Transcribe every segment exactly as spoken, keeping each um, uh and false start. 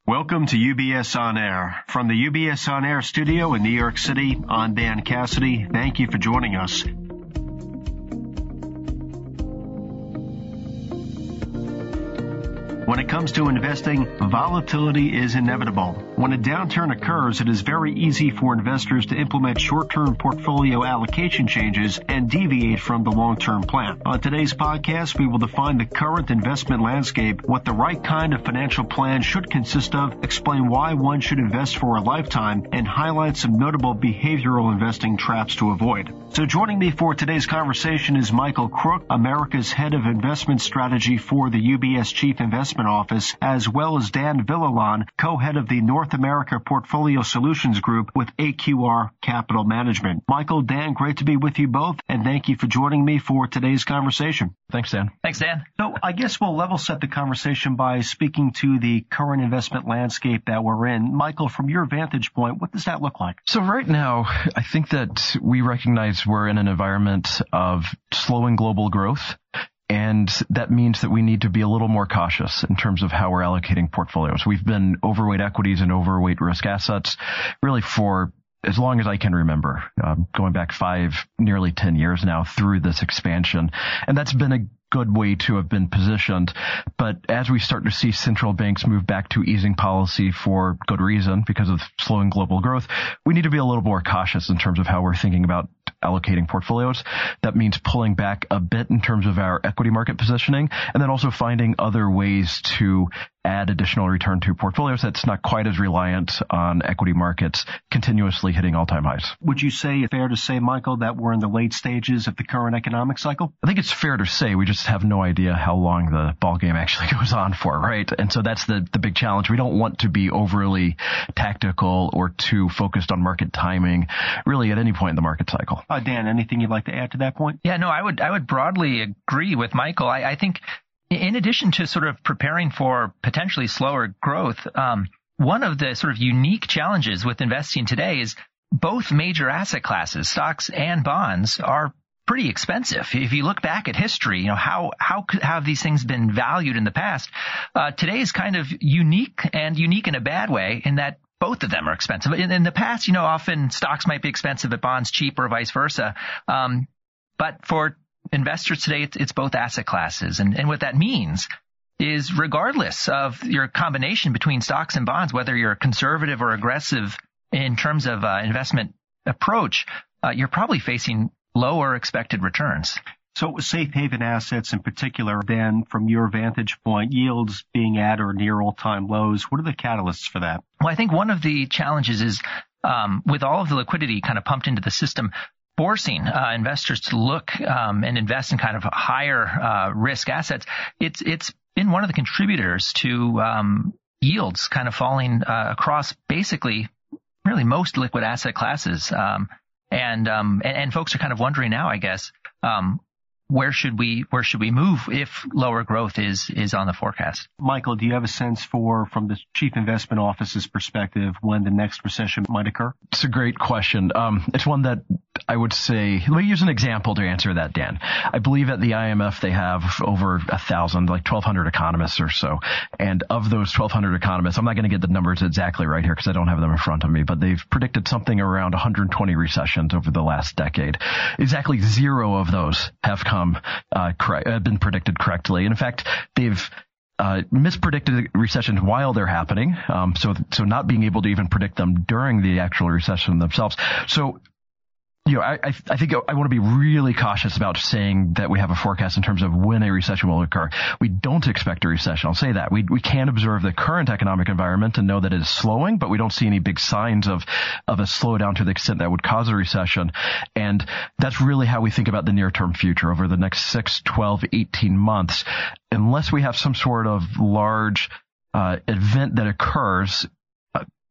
Welcome to U B S On Air. From the U B S On Air studio in New York City, I'm Dan Cassidy. Thank you for joining us. When it comes to investing, volatility is inevitable. When a downturn occurs, it is very easy for investors to implement short-term portfolio allocation changes and deviate from the long-term plan. On today's podcast, we will define the current investment landscape, what the right kind of financial plan should consist of, explain why one should invest for a lifetime, and highlight some notable behavioral investing traps to avoid. So joining me for today's conversation is Michael Crook, America's head of investment strategy for the U B S Chief Investment Office, as well as Dan Villalon, co-head of the North America Portfolio Solutions Group with A Q R Capital Management. Michael, Dan, great to be with you both, and thank you for joining me for today's conversation. Thanks, Dan. Thanks, Dan. So I guess we'll level set the conversation by speaking to the current investment landscape that we're in. Michael, from your vantage point, what does that look like? So right now, I think that we recognize we're in an environment of slowing global growth. And that means that we need to be a little more cautious in terms of how we're allocating portfolios. We've been overweight equities and overweight risk assets really for as long as I can remember, uh, going back five, nearly ten years now through this expansion. And that's been a good way to have been positioned. But as we start to see central banks move back to easing policy for good reason because of slowing global growth, we need to be a little more cautious in terms of how we're thinking about allocating portfolios. That means pulling back a bit in terms of our equity market positioning, and then also finding other ways to add additional return to portfolios that's not quite as reliant on equity markets continuously hitting all-time highs. Would you say it's fair to say, Michael, that we're in the late stages of the current economic cycle? I think it's fair to say. We just have no idea how long the ball game actually goes on for, right? And so that's the, the big challenge. We don't want to be overly tactical or too focused on market timing, really at any point in the market cycle. Uh, Dan, anything you'd like to add to that point? Yeah, no, I would I would broadly agree with Michael. I, I think in addition to sort of preparing for potentially slower growth, um, one of the sort of unique challenges with investing today is both major asset classes, stocks and bonds, are pretty expensive. If you look back at history, you know, how how could, have these things been valued in the past? Uh, today is kind of unique, and unique in a bad way in that both of them are expensive. In, in the past, you know, often stocks might be expensive but bonds cheap, or vice versa. Um, but for investors today, it's, it's both asset classes. And, and what that means is regardless of your combination between stocks and bonds, whether you're conservative or aggressive in terms of uh, investment approach, uh, you're probably facing lower expected returns. So safe haven assets in particular, then from your vantage point, yields being at or near all-time lows, what are the catalysts for that? Well, I think one of the challenges is um, with all of the liquidity kind of pumped into the system, forcing uh, investors to look um, and invest in kind of higher uh, risk assets, it's it's been one of the contributors to um, yields kind of falling uh, across basically really most liquid asset classes. Um, and, um, and and folks are kind of wondering now, I guess, um, where should we where should we move if lower growth is is on the forecast? Michael, do you have a sense for, from the Chief Investment Office's perspective, when the next recession might occur? It's a great question. Um, it's one that I would say, let me use an example to answer that, Dan. I believe at the I M F they have over a thousand, like twelve hundred economists or so. And of those twelve hundred economists, I'm not going to get the numbers exactly right here because I don't have them in front of me, but they've predicted something around one hundred twenty recessions over the last decade. Exactly zero of those have come Uh, correct, have been predicted correctly. And in fact, they've uh, mispredicted recessions while they're happening. Um, so, so not being able to even predict them during the actual recession themselves. So, you know, I, I think I want to be really cautious about saying that we have a forecast in terms of when a recession will occur. We don't expect a recession. I'll say that. We we can observe the current economic environment and know that it is slowing, but we don't see any big signs of of a slowdown to the extent that would cause a recession. And that's really how we think about the near-term future over the next six, twelve, eighteen months. Unless we have some sort of large uh event that occurs,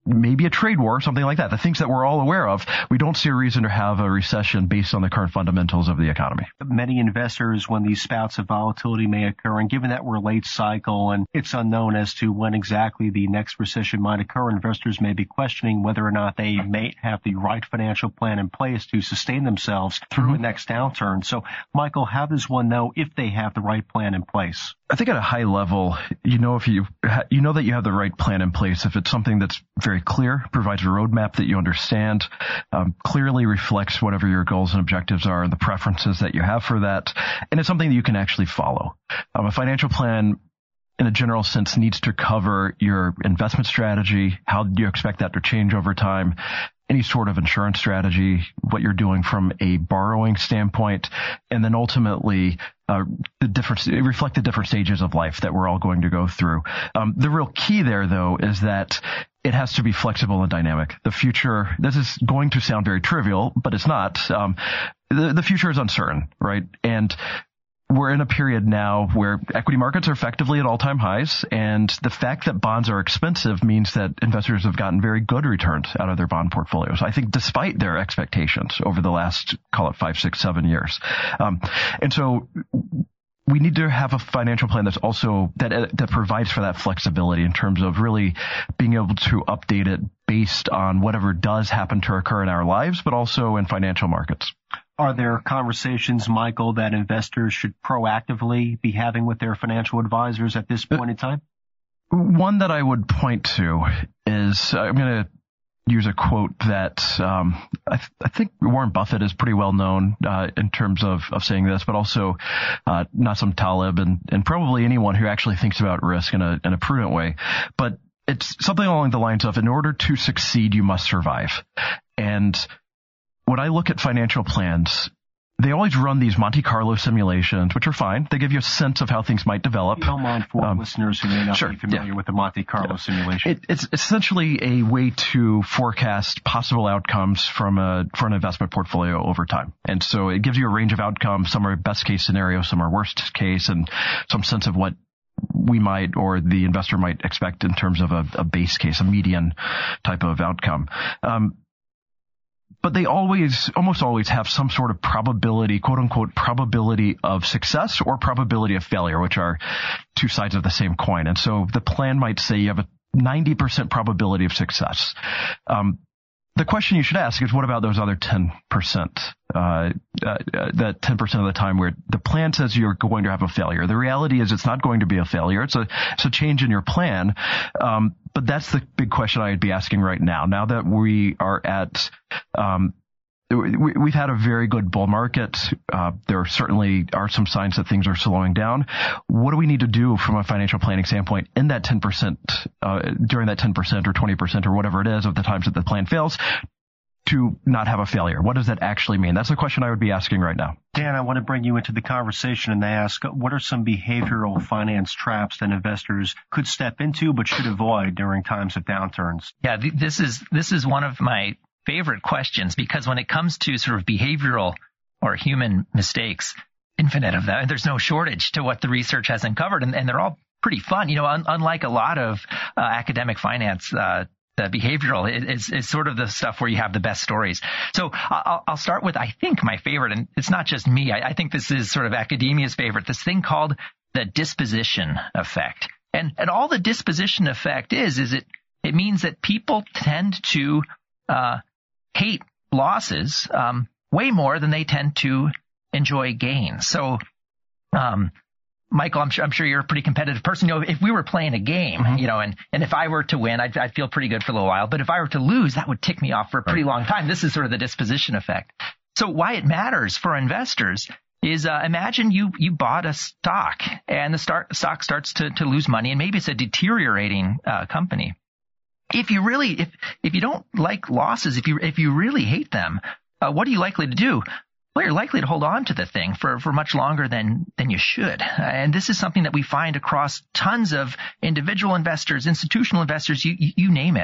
maybe a trade war, something like that. The things that we're all aware of, we don't see a reason to have a recession based on the current fundamentals of the economy. Many investors, when these spouts of volatility may occur, and given that we're late cycle and it's unknown as to when exactly the next recession might occur, investors may be questioning whether or not they may have the right financial plan in place to sustain themselves through mm-hmm. the next downturn. So, Michael, how does one know if they have the right plan in place? I think at a high level, you know if you you know that you have the right plan in place if it's something that's very clear, provides a roadmap that you understand, um, clearly reflects whatever your goals and objectives are and the preferences that you have for that, and it's something that you can actually follow. Um, a financial plan, in a general sense, needs to cover your investment strategy, how do you expect that to change over time, any sort of insurance strategy, what you're doing from a borrowing standpoint, and then ultimately uh, the different reflect the different stages of life that we're all going to go through. Um, the real key there, though, is that it has to be flexible and dynamic. The future, this is going to sound very trivial, but it's not. Um, the, the future is uncertain, right? And we're in a period now where equity markets are effectively at all-time highs, and the fact that bonds are expensive means that investors have gotten very good returns out of their bond portfolios, I think, despite their expectations over the last, call it five, six, seven years. Um, and so we need to have a financial plan that's also that uh, that provides for that flexibility in terms of really being able to update it based on whatever does happen to occur in our lives, but also in financial markets. Are there conversations, Michael, that investors should proactively be having with their financial advisors at this point in time? One that I would point to is, I'm going to use a quote that um, I, th- I think Warren Buffett is pretty well known uh, in terms of, of saying this, but also uh, Nassim Taleb and, and probably anyone who actually thinks about risk in a, in a prudent way. But it's something along the lines of, in order to succeed, you must survive. And when I look at financial plans, they always run these Monte Carlo simulations, which are fine. They give you a sense of how things might develop. Don't mind for um, listeners who may not sure, be familiar yeah. with the Monte Carlo yeah. simulation. It, it's essentially a way to forecast possible outcomes from a for an investment portfolio over time. And so it gives you a range of outcomes. Some are best case scenario, some are worst case, and some sense of what we might or the investor might expect in terms of a, a base case, a median type of outcome. Um, But they always, almost always have some sort of probability, quote unquote, probability of success or probability of failure, which are two sides of the same coin. And so the plan might say you have a ninety percent probability of success. Um, the question you should ask is, what about those other ten percent? Uh, uh, that ten percent of the time where the plan says you're going to have a failure. The reality is it's not going to be a failure. It's a, it's a change in your plan. Um, but that's the big question I'd be asking right now. Now that we are at, um, we, we've had a very good bull market. Uh, there certainly are some signs that things are slowing down. What do we need to do from a financial planning standpoint in that ten percent, uh, during that ten percent or twenty percent or whatever it is of the times that the plan fails, to not have a failure? What does that actually mean? That's the question I would be asking right now. Dan, I want to bring you into the conversation and ask, what are some behavioral finance traps that investors could step into but should avoid during times of downturns? Yeah, th- this is this is one of my favorite questions, because when it comes to sort of behavioral or human mistakes, infinite of them, there's no shortage to what the research has uncovered, and, and they're all pretty fun. You know, un- unlike a lot of uh, academic finance uh The behavioral is, is sort of the stuff where you have the best stories. So I'll, I'll start with, I think, my favorite, and it's not just me. I, I think this is sort of academia's favorite, this thing called the disposition effect. And, and all the disposition effect is, is it, it means that people tend to uh, hate losses um, way more than they tend to enjoy gains. So um Michael, I'm sure, I'm sure you're a pretty competitive person. You know, if we were playing a game, mm-hmm. you know, and, and if I were to win, I'd, I'd feel pretty good for a little while. But if I were to lose, that would tick me off for a pretty long time. This is sort of the disposition effect. So why it matters for investors is, uh, imagine you, you bought a stock and the start, stock starts to, to lose money, and maybe it's a deteriorating, uh, company. If you really, if, if you don't like losses, if you, if you really hate them, uh, what are you likely to do? Well, you're likely to hold on to the thing for, for much longer than, than you should. And this is something that we find across tons of individual investors, institutional investors, you, you name it.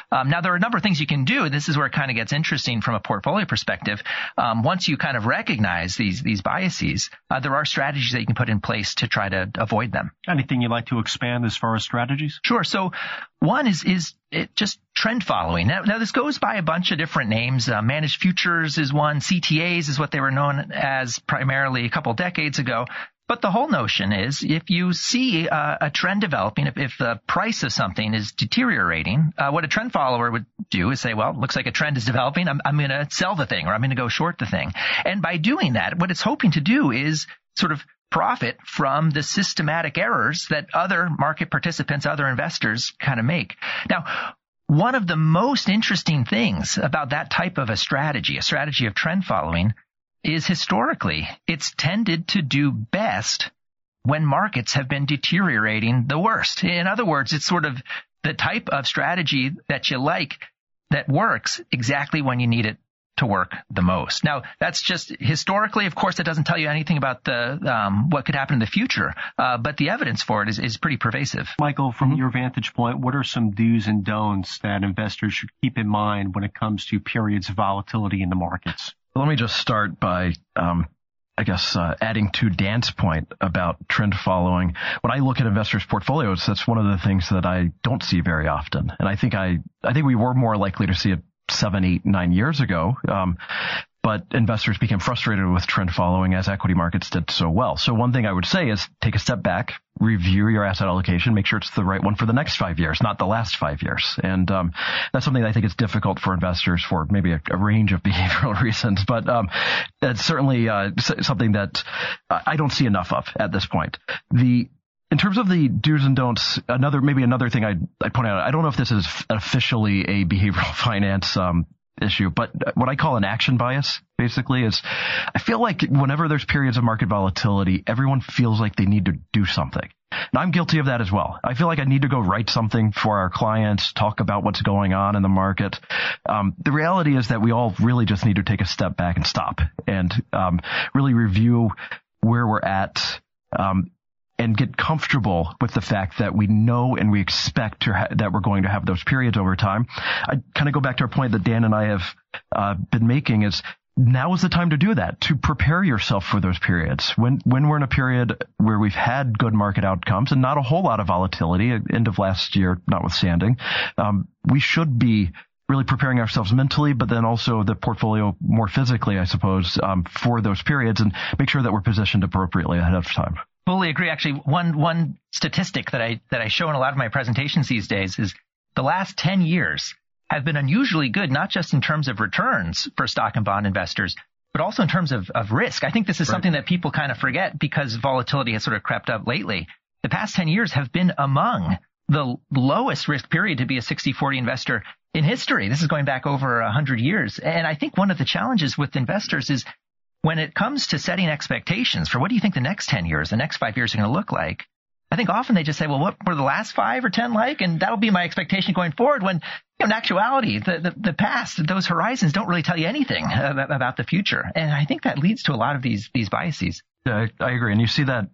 Um, now, there are a number of things you can do. This is where it kind of gets interesting from a portfolio perspective. Um, once you kind of recognize these these biases, uh, there are strategies that you can put in place to try to avoid them. Anything you'd like to expand as far as strategies? Sure. So one is is it just trend following. Now, now this goes by a bunch of different names. Uh, managed futures is one. C T As is what they were known as primarily a couple decades ago. But the whole notion is if you see uh, a trend developing, if, if the price of something is deteriorating, uh, what a trend follower would do is say, well, it looks like a trend is developing. I'm, I'm going to sell the thing or I'm going to go short the thing. And by doing that, what it's hoping to do is sort of profit from the systematic errors that other market participants, other investors kind of make. Now, one of the most interesting things about that type of a strategy, a strategy of trend following, is historically it's tended to do best when markets have been deteriorating the worst. In other words, it's sort of the type of strategy that you like that works exactly when you need it to work the most. Now, that's just historically, of course, that doesn't tell you anything about the um, what could happen in the future, uh, but the evidence for it is, is pretty pervasive. Michael, from Mm-hmm. your vantage point, what are some do's and don'ts that investors should keep in mind when it comes to periods of volatility in the markets? Let me just start by, um, I guess, uh, adding to Dan's point about trend following. When I look at investors' portfolios, that's one of the things that I don't see very often. And I think I, I think we were more likely to see it seven, eight, nine years ago. Um, but investors became frustrated with trend following as equity markets did so well. So one thing I would say is take a step back, review your asset allocation, make sure it's the right one for the next five years, not the last five years. And um, that's something that I think is difficult for investors for maybe a, a range of behavioral reasons. But um, that's certainly uh, something that I don't see enough of at this point. The In terms of the do's and don'ts, another maybe another thing I'd, I'd point out, I don't know if this is officially a behavioral finance um, issue, but what I call an action bias, basically, is I feel like whenever there's periods of market volatility, everyone feels like they need to do something. And I'm guilty of that as well. I feel like I need to go write something for our clients, talk about what's going on in the market. Um, the reality is that we all really just need to take a step back and stop and um, really review where we're at, um, and get comfortable with the fact that we know and we expect to ha- that we're going to have those periods over time. I kind of go back to our point that Dan and I have uh, been making is now is the time to do that, to prepare yourself for those periods. When when we're in a period where we've had good market outcomes and not a whole lot of volatility, end of last year notwithstanding, um, we should be really preparing ourselves mentally, but then also the portfolio more physically, I suppose, um, for those periods and make sure that we're positioned appropriately ahead of time. Fully agree. Actually, one one statistic that I that I show in a lot of my presentations these days is the last ten years have been unusually good, not just in terms of returns for stock and bond investors, but also in terms of, of risk. I think this is right. Something that people kind of forget because volatility has sort of crept up lately. The past ten years have been among the lowest risk period to be a sixty forty investor in history. This is going back over one hundred years. And I think one of the challenges with investors is when it comes to setting expectations for what do you think the next ten years, the next five years are going to look like, I think often they just say, well, what were the last five or ten like? And that'll be my expectation going forward when, you know, in actuality, the, the, the past, those horizons don't really tell you anything about, about the future. And I think that leads to a lot of these, these biases. Yeah, I, I agree. And you see that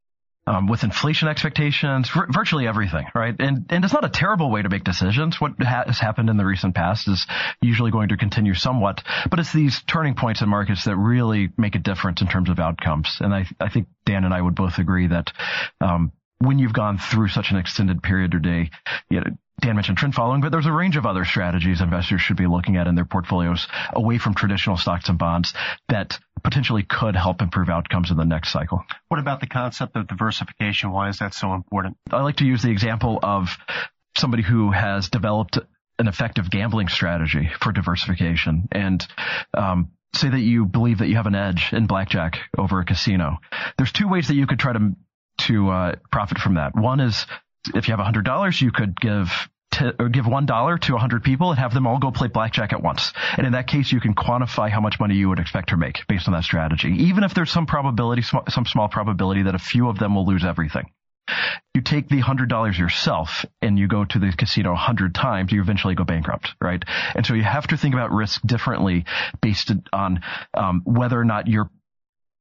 um, with inflation expectations, vir- virtually everything, right? And and it's not a terrible way to make decisions. What ha- has happened in the recent past is usually going to continue somewhat, but it's these turning points in markets that really make a difference in terms of outcomes. And I, I think Dan and I would both agree that um, when you've gone through such an extended period today, you know, Dan mentioned trend following, but there's a range of other strategies investors should be looking at in their portfolios away from traditional stocks and bonds that potentially could help improve outcomes in the next cycle. What about the concept of diversification? Why is that so important? I like to use the example of somebody who has developed an effective gambling strategy for diversification and um, say that you believe that you have an edge in blackjack over a casino. There's two ways that you could try to to uh, profit from that. One is if you have one hundred dollars, you could give t- or give one dollar to one hundred people and have them all go play blackjack at once. And in that case, you can quantify how much money you would expect to make based on that strategy, even if there's some probability, sm- some small probability that a few of them will lose everything. You take the one hundred dollars yourself and you go to the casino one hundred times, you eventually go bankrupt, right? And so you have to think about risk differently based on um, whether or not you're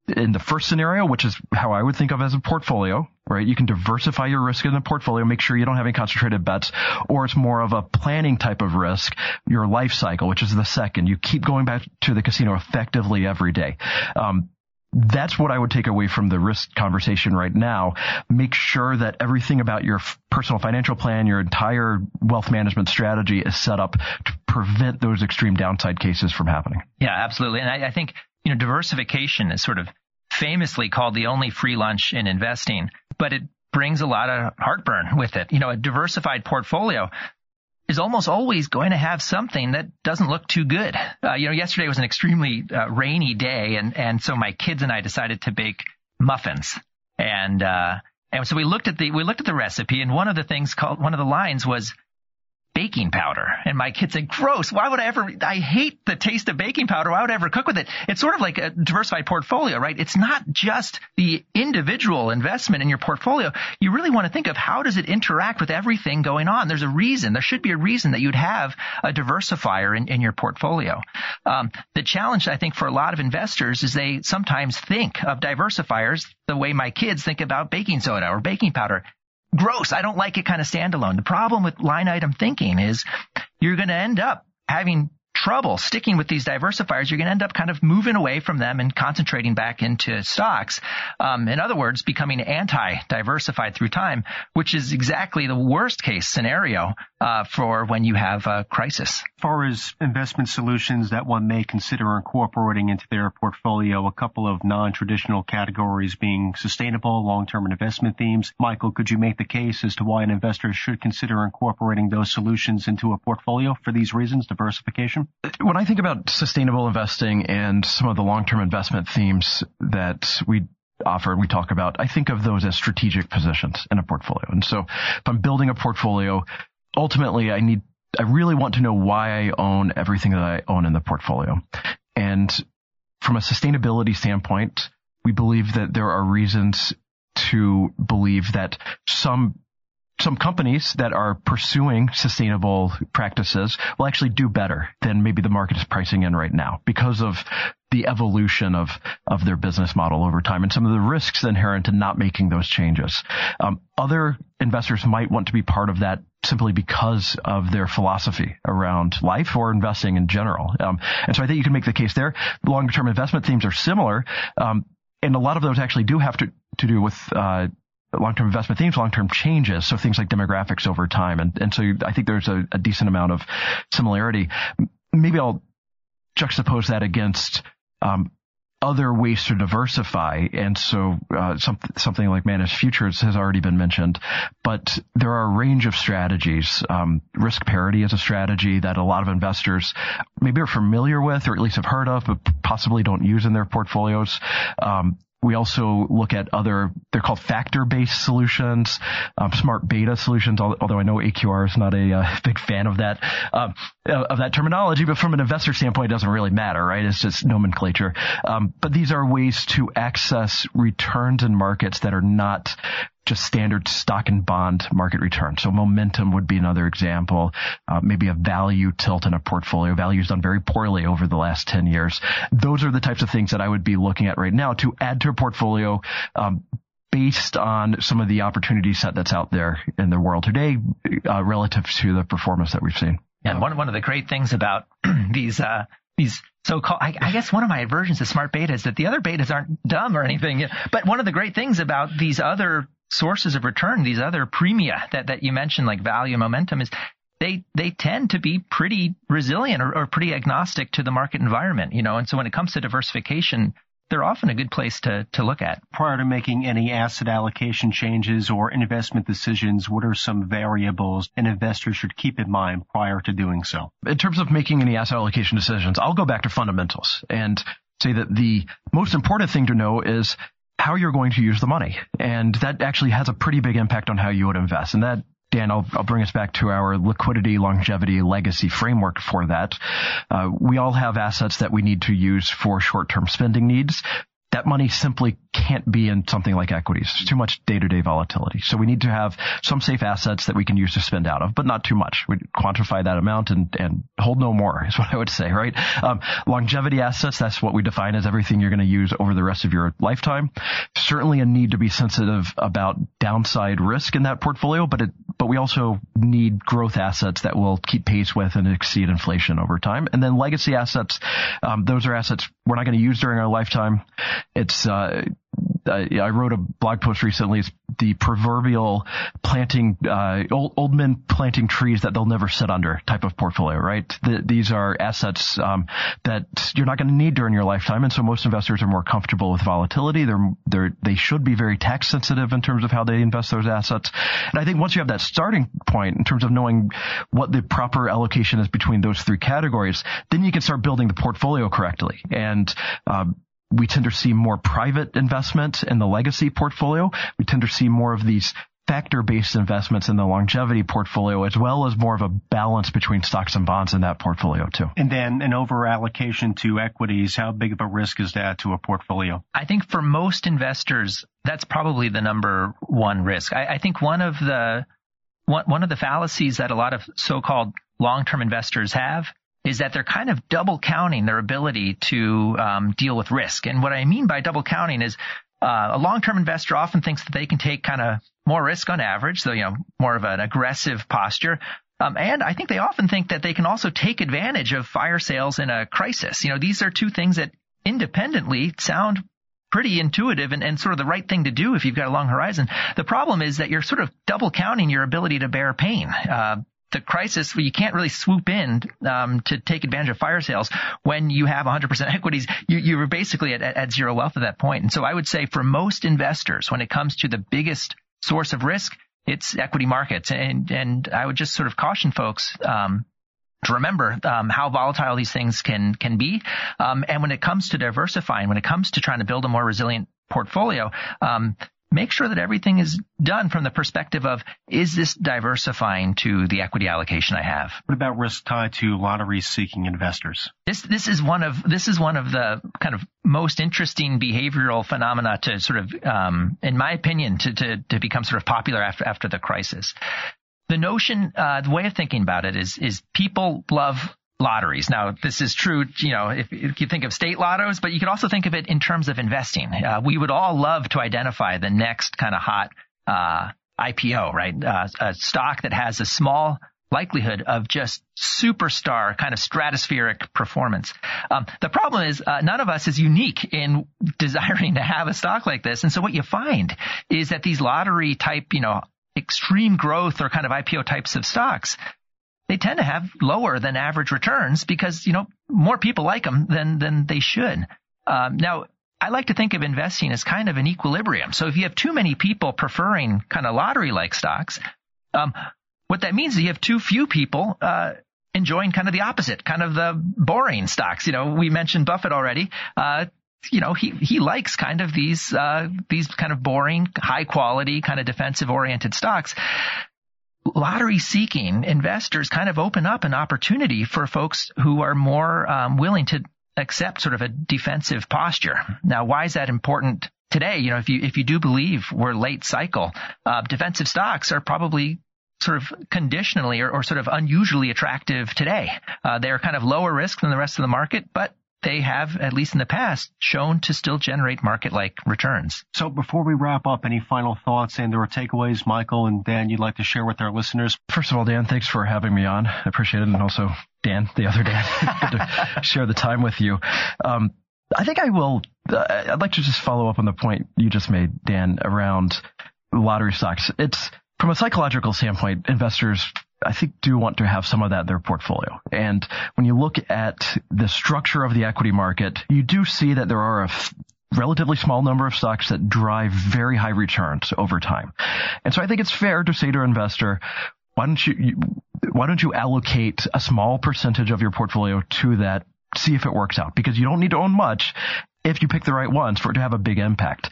in the first scenario, which is how I would think of as a portfolio, right? You can diversify your risk in the portfolio, make sure you don't have any concentrated bets, or it's more of a planning type of risk, your life cycle, which is the second. You keep going back to the casino effectively every day. Um, That's what I would take away from the risk conversation right now. Make sure that everything about your f- personal financial plan, your entire wealth management strategy is set up to prevent those extreme downside cases from happening. Yeah, absolutely. And I, I think, you know, diversification is sort of famously called the only free lunch in investing, but it brings a lot of heartburn with it. You know, a diversified portfolio is almost always going to have something that doesn't look too good. Uh, you know, yesterday was an extremely uh, rainy day, and, and so my kids and I decided to bake muffins. And uh, and so we looked at the we looked at the recipe, and one of the things called one of the lines was baking powder. And my kids said, gross, why would I ever, I hate the taste of baking powder. Why would I ever cook with it? It's sort of like a diversified portfolio, right? It's not just the individual investment in your portfolio. You really want to think of how does it interact with everything going on? There's a reason. There should be a reason that you'd have a diversifier in, in your portfolio. Um, the challenge, I think, for a lot of investors is they sometimes think of diversifiers the way my kids think about baking soda or baking powder. Gross. I don't like it kind of standalone. The problem with line item thinking is you're going to end up having trouble sticking with these diversifiers. You're going to end up kind of moving away from them and concentrating back into stocks. Um, in other words, becoming anti-diversified through time, which is exactly the worst case scenario uh, for when you have a crisis. As far as investment solutions that one may consider incorporating into their portfolio, a couple of non-traditional categories being sustainable, long-term investment themes. Michael, could you make the case as to why an investor should consider incorporating those solutions into a portfolio for these reasons, diversification? When I think about sustainable investing and some of the long-term investment themes that we offer, we talk about, I think of those as strategic positions in a portfolio. And so if I'm building a portfolio, ultimately I need, I really want to know why I own everything that I own in the portfolio. And from a sustainability standpoint, we believe that there are reasons to believe that some Some companies that are pursuing sustainable practices will actually do better than maybe the market is pricing in right now because of the evolution of, of their business model over time and some of the risks inherent in not making those changes. Um, other investors might want to be part of that simply because of their philosophy around life or investing in general. Um, and so I think you can make the case there. Longer-term investment themes are similar, um, and a lot of those actually do have to, to do with uh long-term investment themes, long-term changes, so things like demographics over time. And, and so I think there's a, a decent amount of similarity. Maybe I'll juxtapose that against um, other ways to diversify. And so uh, some, something like managed futures has already been mentioned, but there are a range of strategies. Um, risk parity is a strategy that a lot of investors maybe are familiar with or at least have heard of, but possibly don't use in their portfolios. Um, We also look at other, they're called factor-based solutions, um, smart beta solutions, although I know A Q R is not a uh, big fan of that, um, of that terminology, but from an investor standpoint, it doesn't really matter, right? It's just nomenclature. Um, but these are ways to access returns in markets that are not just standard stock and bond market return. So momentum would be another example, uh, maybe a value tilt in a portfolio. Value's done very poorly over the last ten years. Those are the types of things that I would be looking at right now to add to a portfolio, um, based on some of the opportunity set that's out there in the world today, uh, relative to the performance that we've seen. And one, one of the great things about these, uh, these so-called, I, I guess one of my aversions to smart beta is that the other betas aren't dumb or anything. But one of the great things about these other sources of return, these other premia that, that you mentioned, like value and momentum, is they, they tend to be pretty resilient or, or pretty agnostic to the market environment, you know. And so when it comes to diversification, they're often a good place to, to look at. Prior to making any asset allocation changes or investment decisions, what are some variables an investor should keep in mind prior to doing so? In terms of making any asset allocation decisions, I'll go back to fundamentals and say that the most important thing to know is how you're going to use the money. And that actually has a pretty big impact on how you would invest. And that, Dan, I'll, I'll bring us back to our liquidity, longevity, legacy framework for that. Uh, we all have assets that we need to use for short-term spending needs. that money simply can't be in something like equities. There's too much day-to-day volatility. So we need to have some safe assets that we can use to spend out of, but not too much. We quantify that amount and, and hold no more is what I would say, right? Um, longevity assets, that's what we define as everything you're going to use over the rest of your lifetime. Certainly a need to be sensitive about downside risk in that portfolio, but it, but we also need growth assets that will keep pace with and exceed inflation over time. And then legacy assets, um, those are assets we're not going to use during our lifetime. It's, uh, I wrote a blog post recently. It's the proverbial planting, uh, old, old men planting trees that they'll never sit under type of portfolio, right? The, these are assets, um, that you're not going to need during your lifetime. And so most investors are more comfortable with volatility. They're, they're, they should be very tax sensitive in terms of how they invest those assets. And I think once you have that starting point in terms of knowing what the proper allocation is between those three categories, then you can start building the portfolio correctly. And, um, we tend to see more private investment in the legacy portfolio. We tend to see more of these factor-based investments in the longevity portfolio, as well as more of a balance between stocks and bonds in that portfolio too. And then an over-allocation to equities, how big of a risk is that to a portfolio? I think for most investors, that's probably the number one risk. I, I think one of the one, one of the fallacies that a lot of so-called long-term investors have is that they're kind of double counting their ability to um, deal with risk. And what I mean by double counting is uh, a long-term investor often thinks that they can take kind of more risk on average, so, you know, more of an aggressive posture. Um, and I think they often think that they can also take advantage of fire sales in a crisis. You know, these are two things that independently sound pretty intuitive and, and sort of the right thing to do if you've got a long horizon. The problem is that you're sort of double counting your ability to bear pain. Uh, The crisis, you can't really swoop in um, to take advantage of fire sales when you have one hundred percent equities. You, you're basically at, at zero wealth at that point. And so I would say for most investors, when it comes to the biggest source of risk, it's equity markets. And, and I would just sort of caution folks um, to remember um, how volatile these things can can be. Um, and when it comes to diversifying, when it comes to trying to build a more resilient portfolio, um, make sure that everything is done from the perspective of, is this diversifying to the equity allocation I have? What about risk tied to lottery-seeking investors? This this is one of this is one of the kind of most interesting behavioral phenomena to sort of, um, in my opinion, to to to become sort of popular after after the crisis. The notion, uh, the way of thinking about it is is people love lotteries. Now, this is true, you know, if, if you think of state lottos, but you could also think of it in terms of investing. Uh, we would all love to identify the next kind of hot uh, I P O, right? Uh, a stock that has a small likelihood of just superstar kind of stratospheric performance. Um, the problem is uh, none of us is unique in desiring to have a stock like this. And so what you find is that these lottery type, you know, extreme growth or kind of I P O types of stocks, they tend to have lower than average returns because, you know, more people like them than, than they should. Um, now, I like to think of investing as kind of an equilibrium. So if you have too many people preferring kind of lottery-like stocks, um, what that means is you have too few people, uh, enjoying kind of the opposite, kind of the boring stocks. You know, we mentioned Buffett already. Uh, you know, he, he likes kind of these, uh, these kind of boring, high quality, kind of defensive oriented stocks. Lottery-seeking investors kind of open up an opportunity for folks who are more um, willing to accept sort of a defensive posture. Now, why is that important today? You know, if you if you do believe we're late cycle, uh, defensive stocks are probably sort of conditionally or, or sort of unusually attractive today. Uh, they're kind of lower risk than the rest of the market, but they have, at least in the past, shown to still generate market-like returns. So before we wrap up, any final thoughts and or takeaways, Michael and Dan, you'd like to share with our listeners? First of all, Dan, thanks for having me on. I appreciate it. And also, Dan, the other Dan, good to share the time with you. Um, I think I will, uh, I'd like to just follow up on the point you just made, Dan, around lottery stocks. It's, from a psychological standpoint, investors, I think, do want to have some of that in their portfolio. And when you look at the structure of the equity market, you do see that there are a f- relatively small number of stocks that drive very high returns over time. And so I think it's fair to say to an investor, why don't you, you why don't you allocate a small percentage of your portfolio to that, see if it works out? Because you don't need to own much if you pick the right ones for it to have a big impact.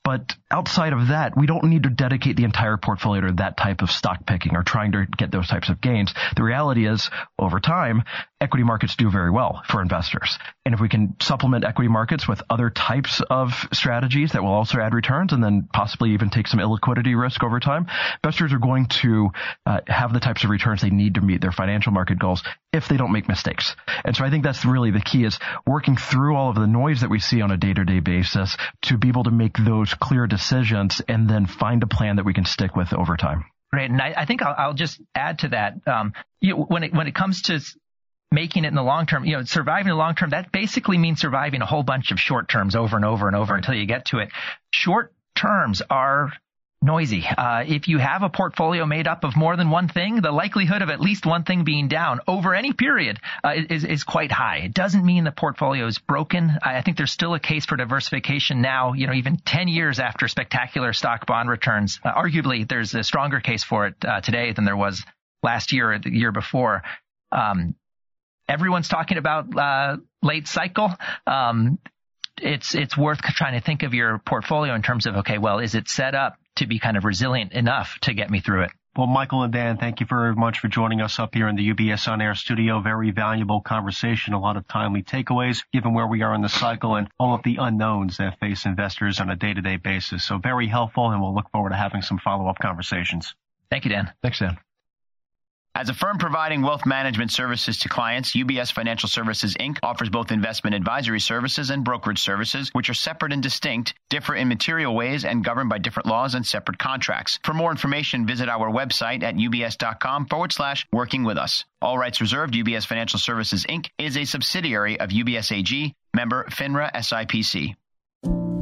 But outside of that, we don't need to dedicate the entire portfolio to that type of stock picking or trying to get those types of gains. The reality is, over time, equity markets do very well for investors. And if we can supplement equity markets with other types of strategies that will also add returns and then possibly even take some illiquidity risk over time, investors are going to uh, have the types of returns they need to meet their financial market goals if they don't make mistakes. And so I think that's really the key, is working through all of the noise that we see on a day-to-day basis to be able to make those clear decisions and then find a plan that we can stick with over time. Right. And I, I think I'll, I'll just add to that. Um, you, when it, when it comes to making it in the long term, you know, surviving the long term, that basically means surviving a whole bunch of short terms over and over and over until you get to it. Short terms are noisy. Uh, if you have a portfolio made up of more than one thing, the likelihood of at least one thing being down over any period uh, is, is quite high. It doesn't mean the portfolio is broken. I, I think there's still a case for diversification now, you know, even ten years after spectacular stock bond returns. Uh, arguably, there's a stronger case for it uh, today than there was last year or the year before. Um, everyone's talking about uh, late cycle. Um, it's it's worth trying to think of your portfolio in terms of, okay, well, is it set up to be kind of resilient enough to get me through it? Well, Michael and Dan, thank you very much for joining us up here in the U B S On Air studio. Very valuable conversation, a lot of timely takeaways, given where we are in the cycle and all of the unknowns that face investors on a day-to-day basis. So very helpful, and we'll look forward to having some follow-up conversations. Thank you, Dan. Thanks, Dan. As a firm providing wealth management services to clients, U B S Financial Services, Incorporated offers both investment advisory services and brokerage services, which are separate and distinct, differ in material ways, and governed by different laws and separate contracts. For more information, visit our website at ubs.com forward slash working with us. All rights reserved. U B S Financial Services, Incorporated is a subsidiary of U B S A G, member FINRA S I P C.